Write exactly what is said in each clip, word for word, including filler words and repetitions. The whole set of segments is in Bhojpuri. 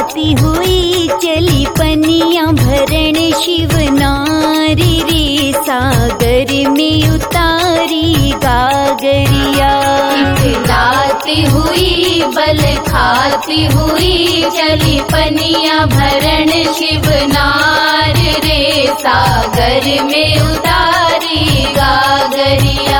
इठलाती हुई चली पनिया भरण शिव नारी रे सागर में उतारी गागरिया। इठलाती हुई बल खाती हुई चली पनिया भरण शिव नार रे सागर में उतारी गागरिया।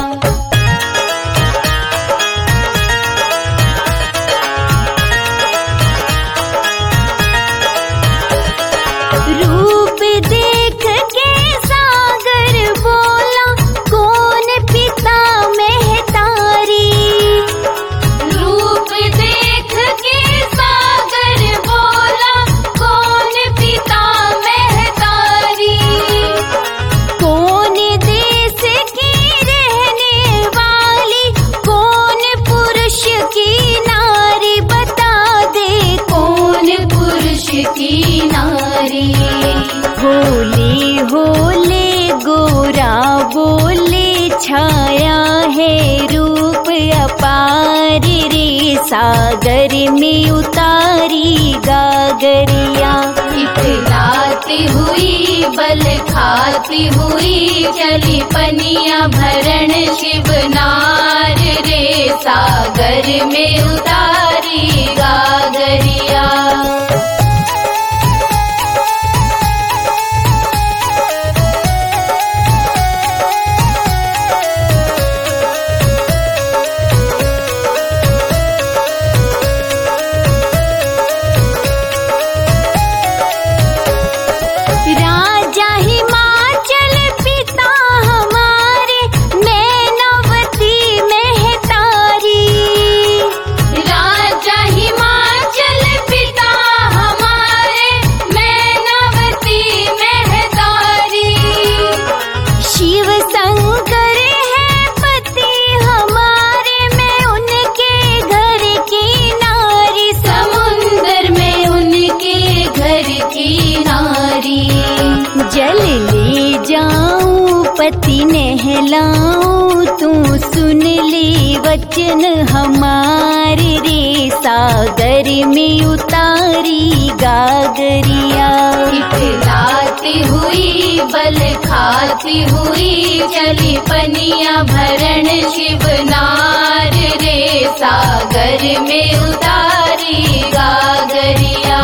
रूप देख के सागर बोला कौन पिता महतारी। रूप देख के सागर बोला कौन पिता महतारी। कौन देश की रहने वाली कौन पुरुष की नारी बता दे कौन पुरुष की नारी। होले होले गोरा बोले छाया है रूप अपार रे सागर में उतारी गागरिया। इठलाती हुई बल खाती हुई चली पनिया भरण शिव नार रे सागर में उतारी गागरिया। राजा हिमाचल पिता हमारे मैनावती महतारी। राजा हिमाचल पिता हमारे मैनावती महतारी। शिव शंकर है पति हमारे मैं उनके घर की नारी। समुंदर में उनके घर की नारी। जल ले जाऊं पति नहलाऊं तू सुन ले वचन हमारे रे सागर में उतारी गागरिया। इठलाती हुई बल खाती हुई चली पनिया भरण शिव नार रे सागर में उतारी गागरिया।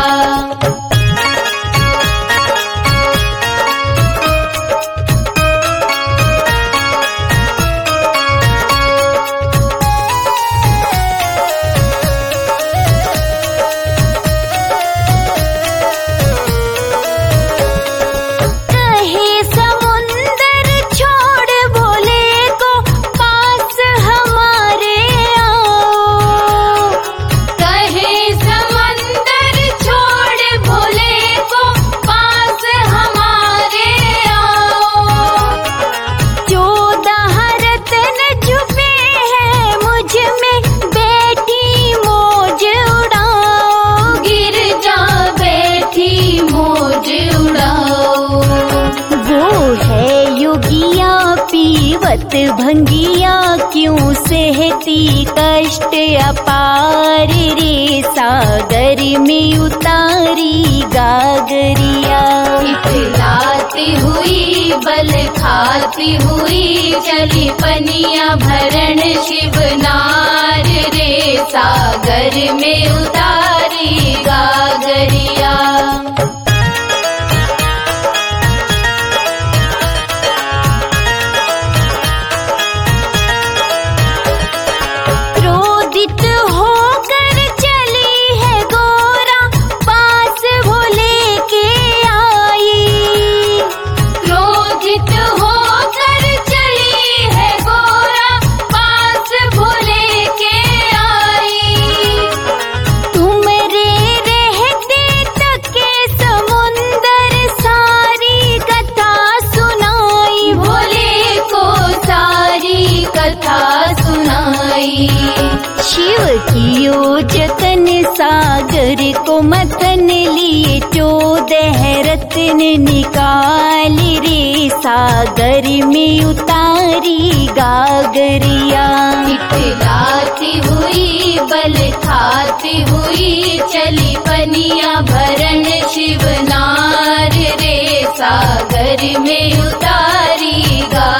कहे समुंदर छोड़ भोले को पास हमारे आओ। कहे समंदर छोड़ भोले को पास हमारे आओ। चौदह रत्न छुपे हैं मुझ में बैठी मौज उड़ाओ। गिर जा बैठी मौज उड़ाओ। वो है योगिया पीवत भंगिया क्यों सहती कष्ट अपार रे सागर में उतारी गागरिया। इठलाती हुई बल खाती हुई चली पनिया भरण शिव नार रे सागर में उतारी गागरिया। क्रोधित होकर चली है गोरा पास भोले के आई। क्रोधित होकर चली है गोरा पास भोले के आई। तुमरे रहते तक के समुंदर सारी कथा सुनाई। भोले को सारी कथा सुनाई। शिव की जतन सागर को मतन लिए चौदह रत्न निकाल रे सागर में उतारी गागरिया। इठलाती हुई बल खाती हुई चली पनिया दुनिया भरन शिव नार रे सागर में उतारी गा